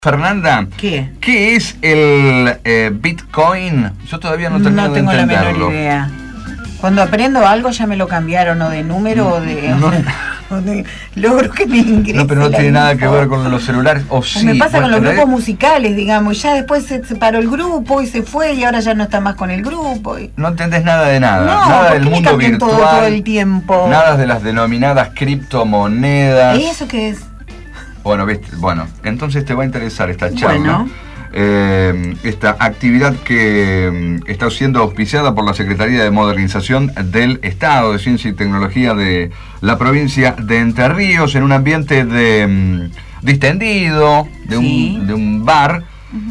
Fernanda, ¿qué es el Bitcoin? Yo todavía no termino de entenderlo. No tengo la menor idea. Cuando aprendo algo ya me lo cambiaron, o de número o de logro que me ingrese. No, pero no tiene nada que ver con los celulares. O sí. Me pasa con los grupos musicales, digamos. Ya después se separó el grupo y se fue y ahora ya no está más con el grupo. No entendés nada de nada. No, nada del mundo virtual. Todo el tiempo. Nada de las denominadas criptomonedas. ¿Y eso qué es? Bueno, ¿viste? Bueno, entonces te va a interesar esta charla. Bueno. Esta actividad que está siendo auspiciada por la Secretaría de Modernización del Estado de Ciencia y Tecnología de la provincia de Entre Ríos, en un ambiente distendido, de un bar.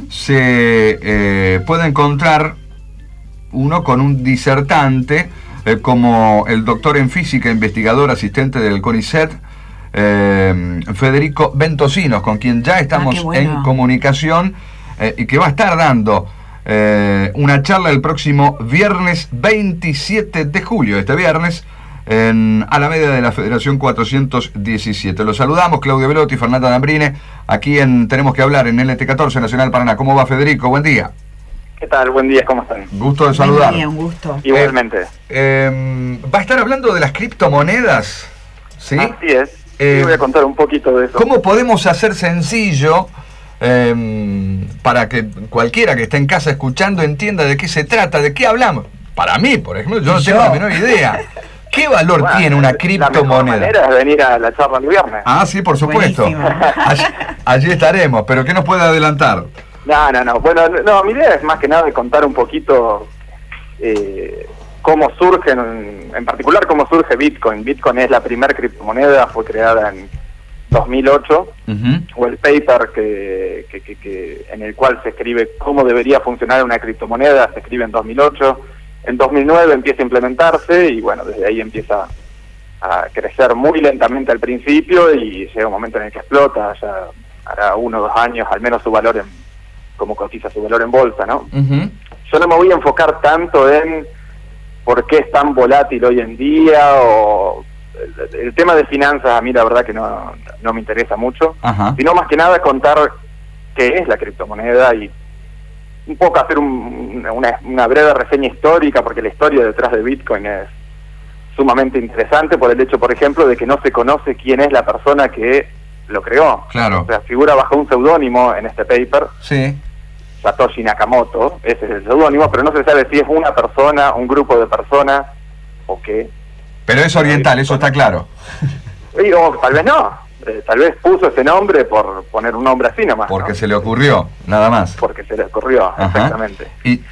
Se puede encontrar uno con un disertante, como el doctor en física, investigador, asistente del CONICET, Federico Ventosinos, con quien ya estamos en comunicación, y que va a estar dando una charla el próximo viernes 27 de julio, este viernes, en Alameda de la Federación 417. Los saludamos, Claudio Velotti, Fernanda Dambrine, aquí en Tenemos que Hablar, en LT14 Nacional Paraná. ¿Cómo va, Federico? Buen día. ¿Qué tal? Buen día, ¿cómo están? Gusto de saludar. Buen día, un gusto. Igualmente. Va a estar hablando de las criptomonedas, ¿sí? Así es. Voy a contar un poquito de eso. ¿Cómo podemos hacer sencillo para que cualquiera que esté en casa escuchando entienda de qué se trata, de qué hablamos? Para mí, por ejemplo, yo no tengo la menor idea. ¿Qué valor tiene una criptomoneda? La mejor manera es venir a la charla el viernes. Ah, sí, por supuesto. Allí estaremos, pero ¿qué nos puede adelantar? No. Bueno, mi idea es más que nada de contar un poquito cómo surge, en particular cómo surge Bitcoin. Bitcoin es la primera criptomoneda, fue creada en 2008, o el paper en el cual se escribe cómo debería funcionar una criptomoneda, se escribe en 2008. En 2009 empieza a implementarse y bueno, desde ahí empieza a crecer muy lentamente al principio y llega un momento en el que explota, ya hará 1 o 2 años al menos su valor como cotiza su valor en bolsa, ¿no? Yo no me voy a enfocar tanto en por qué es tan volátil hoy en día, o el tema de finanzas a mí la verdad que no me interesa mucho, sino más que nada contar qué es la criptomoneda y un poco hacer una breve reseña histórica, porque la historia detrás de Bitcoin es sumamente interesante por el hecho, por ejemplo, de que no se conoce quién es la persona que lo creó. Claro. O sea, figura bajo un seudónimo en este paper. Sí. Satoshi Nakamoto, ese es el seudónimo, pero no se sabe si es una persona, un grupo de personas o qué. Pero es oriental, eso está claro. O tal vez no, tal vez puso ese nombre por poner un nombre así nomás. Porque se le ocurrió, nada más. Porque se le ocurrió, exactamente.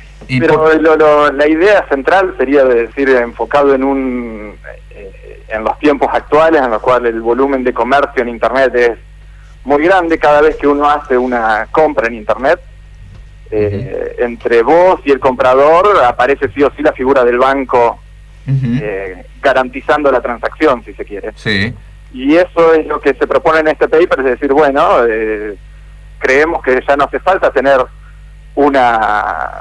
Pero la idea central sería de decir, enfocado en los tiempos actuales, en los cuales el volumen de comercio en Internet es muy grande. Cada vez que uno hace una compra en Internet, entre vos y el comprador aparece sí o sí la figura del banco, garantizando la transacción, si se quiere. Sí. Y eso es lo que se propone en este paper, es decir, bueno, creemos que ya no hace falta tener una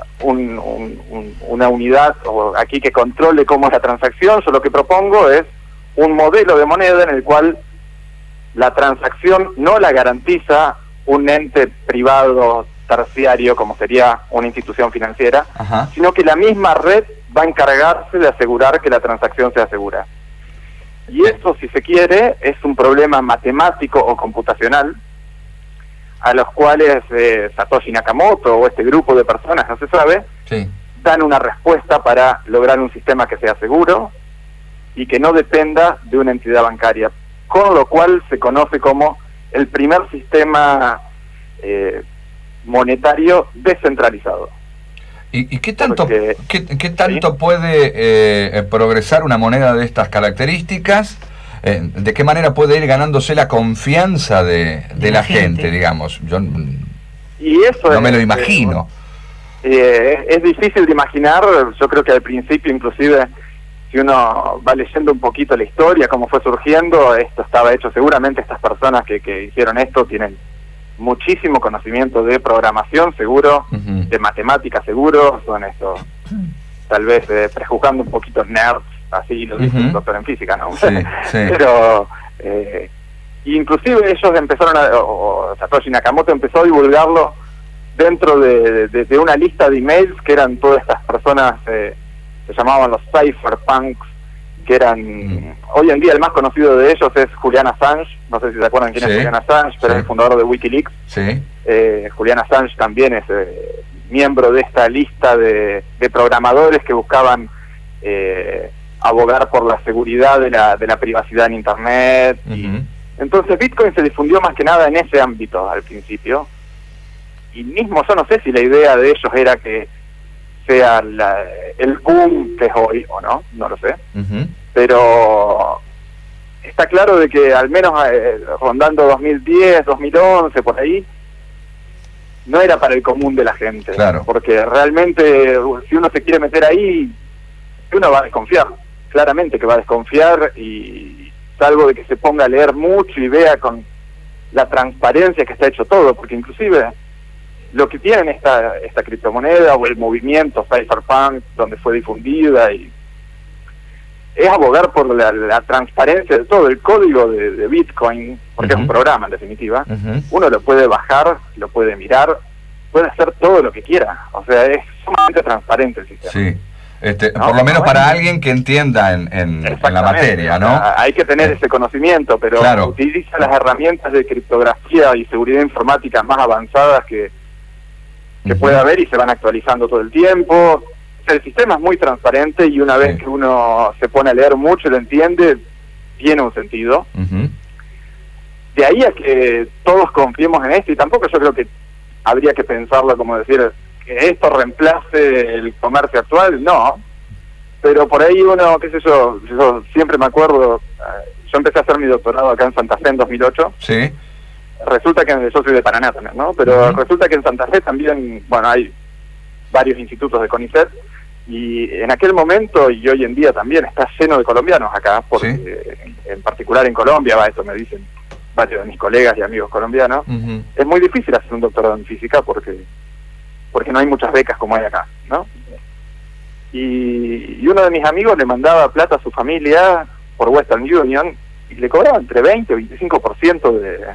unidad o aquí que controle cómo es la transacción. Yo lo que propongo es un modelo de moneda en el cual la transacción no la garantiza un ente privado terciario, como sería una institución financiera, sino que la misma red va a encargarse de asegurar que la transacción sea segura. Y eso, si se quiere, es un problema matemático o computacional a los cuales Satoshi Nakamoto o este grupo de personas, no se sabe, dan una respuesta para lograr un sistema que sea seguro y que no dependa de una entidad bancaria, con lo cual se conoce como el primer sistema monetario descentralizado. ¿Y qué tanto, qué tanto puede progresar una moneda de estas características? ¿De qué manera puede ir ganándose la confianza de la gente, digamos? Yo y eso no me lo imagino. Es difícil de imaginar. Yo creo que al principio, inclusive, si uno va leyendo un poquito la historia, cómo fue surgiendo, esto estaba hecho. Seguramente estas personas que hicieron esto tienen muchísimo conocimiento de programación, seguro, de matemáticas, seguro, son estos, tal vez prejuzgando un poquito nerds, así lo dice un doctor en física, ¿no? Sí. Pero inclusive ellos empezaron o Satoshi Nakamoto empezó a divulgarlo dentro de una lista de emails que eran todas estas personas, se llamaban los cypherpunks, que eran, hoy en día el más conocido de ellos es Julian Assange, no sé si se acuerdan quién es Julian Assange, pero es el fundador de Wikileaks. Julian Assange también es miembro de esta lista de programadores que buscaban abogar por la seguridad de la privacidad en Internet. Entonces Bitcoin se difundió más que nada en ese ámbito al principio, y mismo yo no sé si la idea de ellos era que sea el boom que es hoy o no, no lo sé, pero está claro de que al menos rondando 2010, 2011, por ahí, no era para el común de la gente, porque realmente si uno se quiere meter ahí, uno va a desconfiar, claramente que va a desconfiar, y salvo de que se ponga a leer mucho y vea con la transparencia que está hecho todo, porque inclusive lo que tienen esta criptomoneda o el movimiento cypherpunk donde fue difundida y es abogar por la transparencia de todo el código de Bitcoin, porque es un programa en definitiva. Uno lo puede bajar, lo puede mirar, puede hacer todo lo que quiera, o sea, es sumamente transparente el sistema. Por lo menos para alguien que entienda en la materia, ¿no? Hay que tener ese conocimiento, pero utiliza las herramientas de criptografía y seguridad informática más avanzadas que puede haber, y se van actualizando todo el tiempo. El sistema es muy transparente, y una vez que uno se pone a leer mucho y lo entiende, tiene un sentido. De ahí a que todos confiemos en esto, y tampoco yo creo que habría que pensarlo como decir que esto reemplace el comercio actual, no. Pero por ahí uno, qué sé yo siempre me acuerdo, yo empecé a hacer mi doctorado acá en Santa Fe en 2008. Resulta que yo soy de Paraná también, ¿no? Pero resulta que en Santa Fe también, bueno, hay varios institutos de CONICET, y en aquel momento y hoy en día también está lleno de colombianos acá, porque en particular en Colombia, esto me dicen varios de mis colegas y amigos colombianos, es muy difícil hacer un doctorado en física porque no hay muchas becas como hay acá, ¿no? Y uno de mis amigos le mandaba plata a su familia por Western Union y le cobraba entre 20 y 25%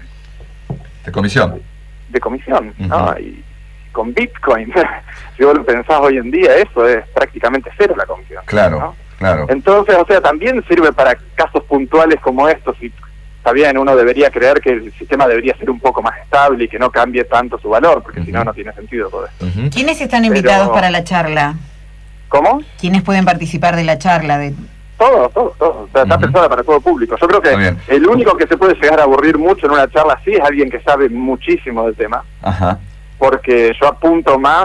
de comisión. ¿no? Y con Bitcoin, si vos lo pensás hoy en día, eso es prácticamente cero la comisión. Claro. Entonces, o sea, también sirve para casos puntuales como estos, y está bien, uno debería creer que el sistema debería ser un poco más estable y que no cambie tanto su valor, porque si no, no tiene sentido todo esto. ¿Quiénes están invitados para la charla? ¿Cómo? ¿Quiénes pueden participar de la charla? Todos. O sea, está pensada para todo público. Yo creo que el único que se puede llegar a aburrir mucho en una charla así es alguien que sabe muchísimo del tema. Porque yo apunto más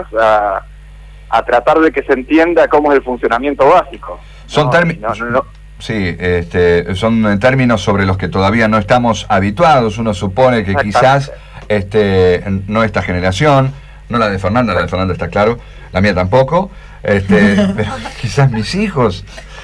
a tratar de que se entienda cómo es el funcionamiento básico. Son términos... Sí, son términos sobre los que todavía no estamos habituados. Uno supone que quizás no esta generación, no la de Fernanda está claro, la mía tampoco, pero quizás mis hijos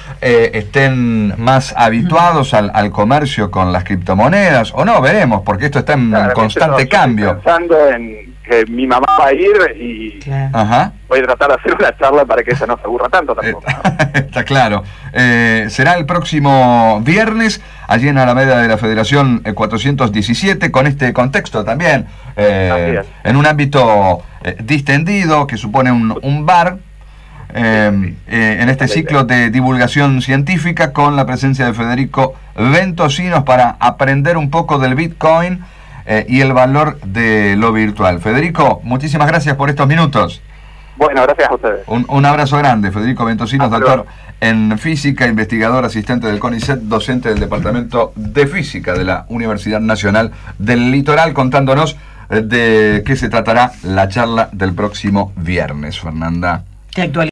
estén más habituados al comercio con las criptomonedas, o no, veremos, porque esto está en constante cambio. Pensando en que mi mamá va a ir y voy a tratar de hacer una charla para que ella no se aburra tanto tampoco, ¿no? Está claro. Será el próximo viernes, allí en Alameda de la Federación 417, con este contexto también, en un ámbito distendido que supone un bar, en este ciclo de divulgación científica, con la presencia de Federico Ventosinos, para aprender un poco del Bitcoin y el valor de lo virtual. Federico, muchísimas gracias por estos minutos. Bueno, gracias a ustedes. Un abrazo grande. Federico Ventosinos, doctor en física, investigador asistente del CONICET, docente del Departamento de Física de la Universidad Nacional del Litoral, contándonos de qué se tratará la charla del próximo viernes, Fernanda.